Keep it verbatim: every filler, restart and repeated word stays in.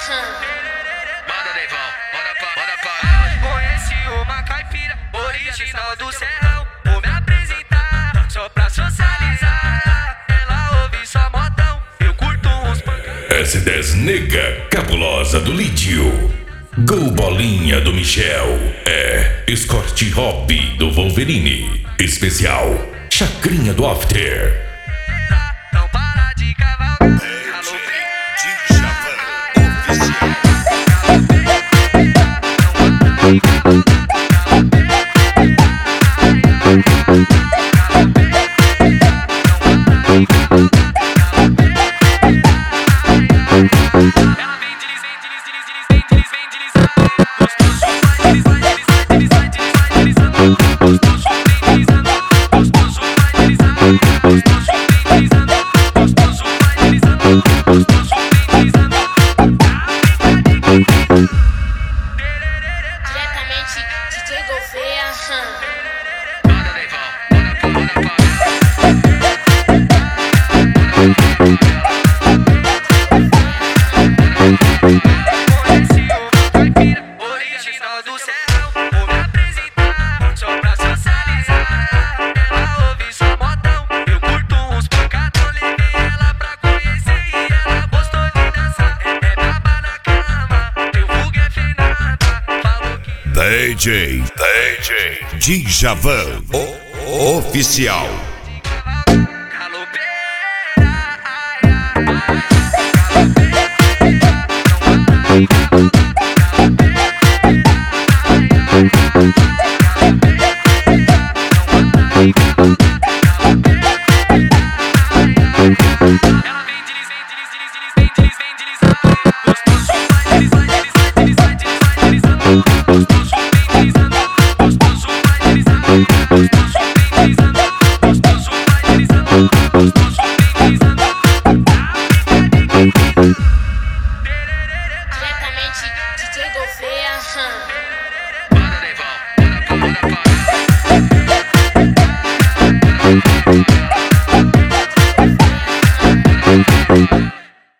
Manda, Deivão, manda pra, manda pra ela. Conheci uma caipira original do Serrão. Vou me apresentar só pra socializar. Ela ouve só modão, eu curto uns pancadão. S dez Nega Cabulosa do Lídio. Gol Bolinha do Michel. É Scott Hobby do Wolverine. Especial Chacrinha do After. Não para de cavalgar. Diretamente D J Gouveia. Manda, Deivão, manda pra, Conheci uma caipira original do Serrão. Vou me apresentar só pra socializar. Ela ouve só modão, eu curto uns pancadão. Levei ela pra conhecer e ela gostou de dançar. É braba na cama, teu vulgo é Fernanda. Falou que D J, D J Djavan, o oficial. Ela